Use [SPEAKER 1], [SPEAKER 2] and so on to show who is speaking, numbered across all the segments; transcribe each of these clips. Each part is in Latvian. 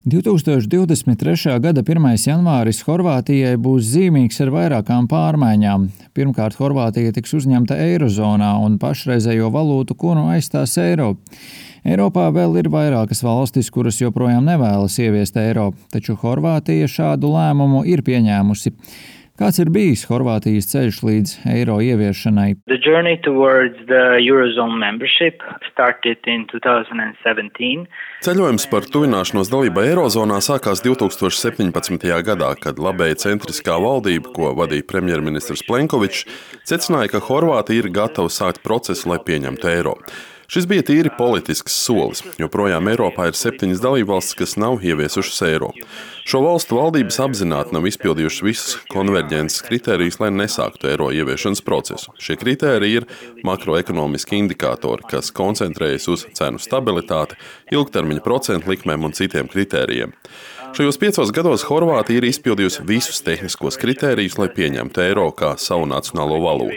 [SPEAKER 1] 2023. gada 1. janvāris Horvātijai būs zīmīgs ar vairākām pārmaiņām. Pirmkārt, Horvātija tiks uzņemta eirozonā un pašreizējo valūtu kuru aizstās eiro. Eiropā vēl ir vairākas valstis, kuras joprojām nevēlas ieviest eiro, taču Horvātija šādu lēmumu ir pieņēmusi. Kāds ir bijis Horvātijas ceļš līdz eiro ieviešanai?
[SPEAKER 2] The journey towards the Eurozone membership started in 2017.
[SPEAKER 3] Ceļojums par tuvināšanos dalībai Eirozonā sākās 2017. gadā, kad labēja centriskā valdība, ko vadīja premjerministrs Plenkovičs, secināja, ka Horvātija ir gatava sākt procesu, lai pieņemtu eiro. Šis bija tīri politisks solis, jo projām Eiropā ir 7 dalībvalstis, kas nav ieviesušas eiro. Šo valstu valdības apzināti nav izpildījušas visus konverģences kritērijus, lai nesāktu eiro ieviešanas procesu. Šie kritēriji ir makroekonomiski indikātori, kas koncentrējas uz cenu stabilitāti, ilgtermiņa procentu likmēm un citiem kritērijiem. Šajos 5 gados Horvātija ir izpildījusi visus tehniskos kritērijus, lai pieņemtu eiro kā savu nacionālo valūtu.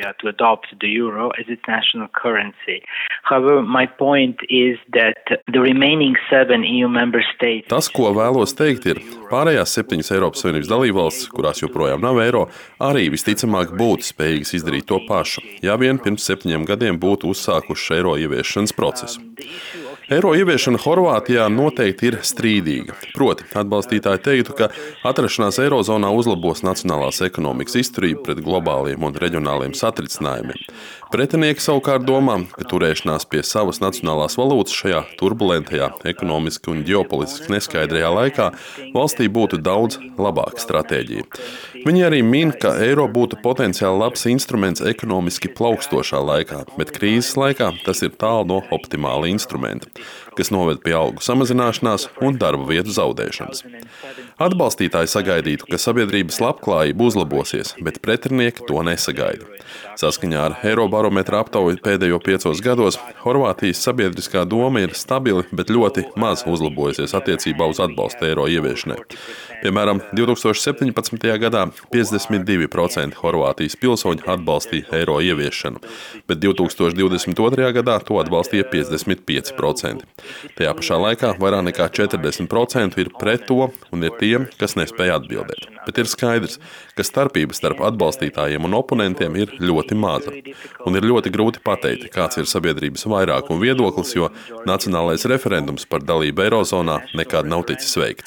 [SPEAKER 3] Tas, ko vēlos teikt, ir, pārējās 7 Eiropas Savienības dalībvalstis, kurās joprojām nav eiro, arī visticamāk būtu spējīgas izdarīt to pašu, ja vien pirms 7 gadiem būtu uzsākuši eiro ieviešanas procesu. Eiro ieviešana Horvātijā noteikti ir strīdīga. Proti, atbalstītāji teiktu, ka atrašanās eirozonā uzlabos nacionālās ekonomikas izturību pret globāliem un reģionāliem satricinājumiem. Pretinieki savukārt domā, ka turēšanās pie savas nacionālās valūtas šajā turbulentajā, ekonomiski un ģeopolitiski neskaidrajā laikā valstī būtu daudz labāka stratēģija. Viņi arī min, ka eiro būtu potenciāli labs instruments ekonomiski plaukstošā laikā, bet krīzes laikā tas ir tālu no optimāla instrumenta, kas noved pie algu samazināšanās un darba vietu zaudēšanas. Atbalstītāji sagaidītu, ka sabiedrības labklājība uzlabosies, bet pretinieki to nesagaida. Saskaņā ar Eirobarometra aptauju pēdējo 5 gados Horvātijas sabiedriskā doma ir stabili, bet ļoti maz uzlabojusies attiecībā uz atbalstu eiro ieviešanai. Piemēram, 2017. gadā 52% Horvātijas pilsoņu atbalstīja eiro ieviešanu, bet 2022. gadā to atbalstīja 55%. Tajā pašā laikā vairāk nekā 40% ir pret to un ir tiem, kas nespēja atbildēt. Bet ir skaidrs, ka starpības starp atbalstītājiem un oponentiem ir ļoti maza. Un ir ļoti grūti pateikt, kāds ir sabiedrības vairākuma viedoklis, jo nacionālais referendums par dalību Eirozonā nekad nav ticis veikts.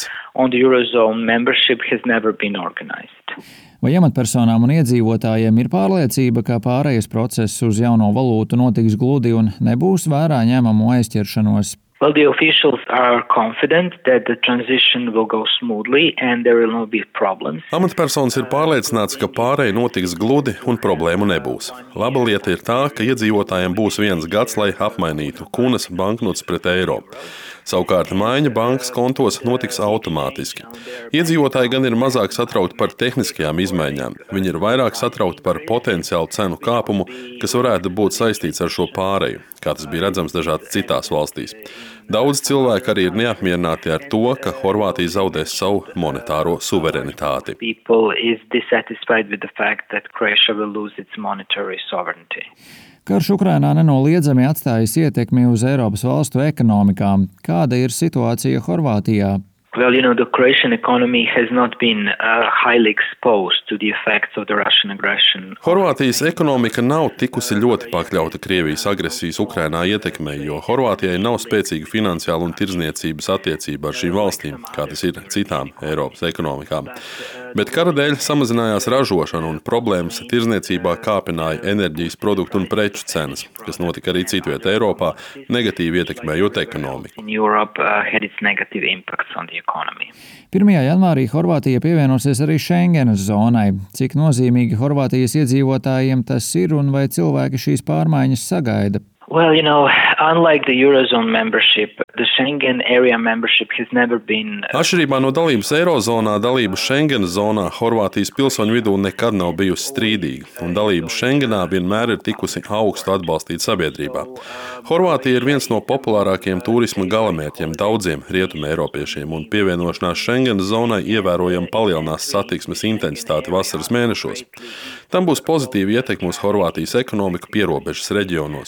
[SPEAKER 1] Vai amatpersonām un iedzīvotājiem ir pārliecība, ka pārejas process uz jauno valūtu notiks gludi un nebūs vērā ņemamu aizķeršanos?
[SPEAKER 2] Well, the officials are confident that the transition will go smoothly and there will not be problems.
[SPEAKER 3] Amatpersonas ir pārliecināts, ka pāreja notiks gludi un problēmu nebūs. Laba lieta ir tā, ka iedzīvotājiem būs 1 gads, lai apmainītu kunas banknotes pret eiro. Savukārt maiņa bankas kontos notiks automātiski. Iedzīvotāji gan ir mazāk satraukti par tehniskajām izmaiņām. Viņi ir vairāk satraukti par potenciālu cenu kāpumu, kas varētu būt saistīts ar šo pāreju, kā tas bija redzams dažādās citās valstīs. Daudz cilvēku arī ir neapmierināti ar to, ka Horvātija zaudēs savu monetāro suverenitāti.
[SPEAKER 1] Karš Ukrainā nenoliedzami atstājis ietekmi uz Eiropas valstu ekonomikām. Kāda ir situācija Horvātijā?
[SPEAKER 2] Well, the Croatian economy has not been highly exposed to the effects of the Russian aggression.
[SPEAKER 3] Horvātijas ekonomika nav tikusi ļoti pakļauta Krievijas agresijas Ukrainā ietekmei, jo Horvātijai nav spēcīga finansiāla un tirdzniecības attiecība ar šīm valstīm, kā tas ir citām Eiropas ekonomikām. Bet kara dēļ samazinājās ražošana un problēmas tirdzniecībā kāpināja enerģijas produktu un preču cenas, kas notika arī citviet Eiropā, negatīvi ietekmējot ekonomiku.
[SPEAKER 1] 1. janvārī Horvātija pievienosies arī Schengenas zonai. Cik nozīmīgi Horvātijas iedzīvotājiem tas ir un vai cilvēki šīs pārmaiņas sagaida?
[SPEAKER 2] Well, unlike the Eurozone membership, the Schengen area membership has never been...
[SPEAKER 3] Atšķirībā no dalības Eirozonā, dalība Schengenas zonā Horvātijas pilsoņu vidū nekad nav bijusi strīdīga, un dalība Schengenā vienmēr ir tikusi augstu atbalstīta sabiedrībā. Horvātija ir viens no populārākajiem turisma galamērķiem daudziem rietumu eiropiešiem, un pievienošanās Schengenas zonai ievērojami palielinās satiksmes intensitāti vasaras mēnešos. Tam būs pozitīva ietekme uz Horvātijas ekonomiku pierobežas reģionos. Pie robežas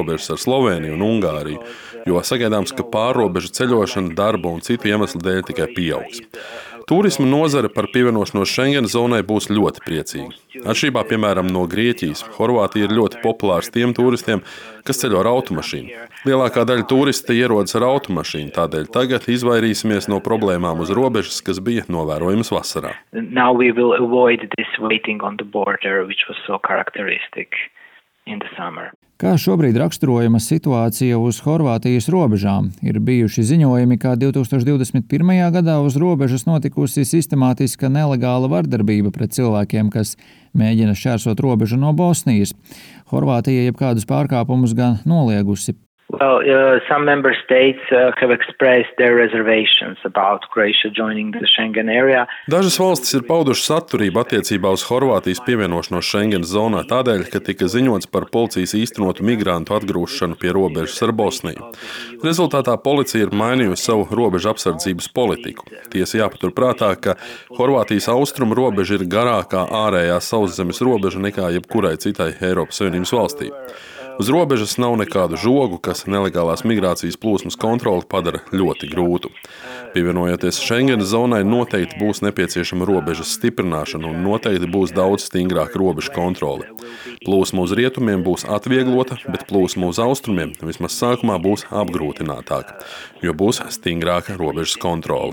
[SPEAKER 3] robežas ar Slovēniju un Ungāriju, jo sagaidāms, ka pārrobežu ceļošana, darba un citu iemeslu dēļ tikai pieaugs. Turisma nozare par pievienošanos Schengenas zonai būs ļoti priecīga. Atšķirībā, piemēram, no Grieķijas, Horvātija ir ļoti populārs tiem turistiem, kas ceļo ar automašīnu. Lielākā daļa turisti ierodas ar automašīnu, tādēļ tagad izvairīsimies no problēmām uz robežas, kas bija novērojamas vasarā.
[SPEAKER 2] Now we will avoid this waiting on the border, which was so characteristic in the summer.
[SPEAKER 1] Kā šobrīd raksturojama situācija uz Horvātijas robežām? Ir bijuši ziņojumi, ka 2021. gadā uz robežas notikusi sistemātiska nelegāla vardarbība pret cilvēkiem, kas mēģina šķērsot robežu no Bosnijas. Horvātija jebkādus pārkāpumus gan noliegusi.
[SPEAKER 2] Well, some member states have expressed their reservations about Croatia joining the Schengen area.
[SPEAKER 3] Dažas valstis ir paudušas atturību attiecībā uz Horvātijas pievienošanos Schengenas zonā tādēļ, ka tika ziņots par policijas īstenotu migrantu atgrūšanu pie robežas ar Bosniju. Rezultātā policija ir mainījusi savu robežu apsardzības politiku. Tiesa jāpatur prātā, ka Horvātijas austrumu robeža ir garākā ārējā sauszemes robeža nekā jebkurai citai Eiropas Savienības valstī. Uz robežas nav nekādu žogu, kas nelegālās migrācijas plūsmas kontroli padara ļoti grūtu. Pievienojoties Schengenas zonai, noteikti būs nepieciešama robežas stiprināšana un noteikti būs daudz stingrāka robežu kontrole. Plūsma uz rietumiem būs atvieglota, bet plūsma uz austrumiem vismaz sākumā būs apgrūtinātāka, jo būs stingrāka robežas kontrole.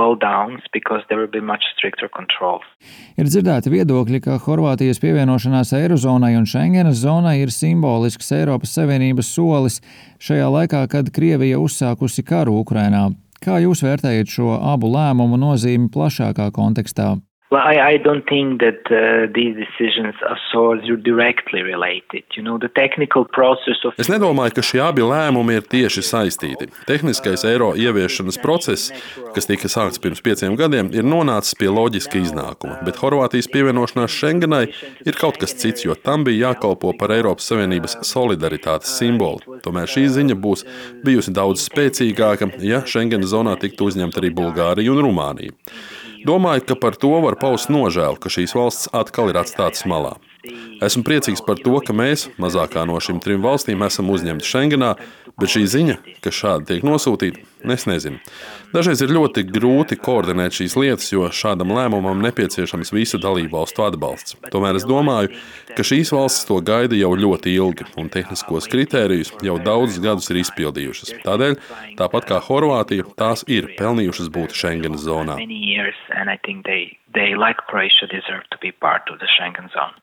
[SPEAKER 1] Ir dzirdēti viedokļi, ka Horvātijas pievienošanās Eirozonai un Schengenas zonai ir simbolisks Eiropas Savienības solis šajā laikā, kad Krievija uzsākusi karu Ukrainā. Kā jūs vērtējat šo abu lēmumu nozīmi plašākā kontekstā?
[SPEAKER 2] Well, I don't think that these decisions are so directly related. The technical process of...
[SPEAKER 3] Es nedomāju, ka šie abi lēmumi ir tieši saistīti. Tehniskais eiro ieviešanas process, kas tika sākts pirms 5 gadiem, ir nonācis pie loģiska iznākuma, bet Horvātijas pievienošanās Schengenai ir kaut kas cits, jo tam bija jākalpo par Eiropas Savienības solidaritātes simbolu. Tomēr šī ziņa būs bijusi daudz spēcīgāka, ja Schengenas zonā tiktu uzņemta arī Bulgārija un Rumānija. Domāju, ka par to var paust nožēlu, ka šīs valsts atkal ir atstātas malā. Esmu priecīgs par to, ka mēs, mazākā no šīm 3 valstīm, esam uzņemti Schengenā, bet šī ziņa, ka šādi tiek nosūtīta, es nezinu. Dažreiz ir ļoti grūti koordinēt šīs lietas, jo šādam lēmumam nepieciešams visu dalībvalstu atbalsts. Tomēr es domāju, ka šīs valstis to gaida jau ļoti ilgi un tehniskos kritērijus jau daudzus gadus ir izpildījušas. Tādēļ, tāpat kā Horvātija, tās ir pelnījušas būt Schengenas zonā.
[SPEAKER 2] They, like Croatia, deserve to be part of the Schengen zone.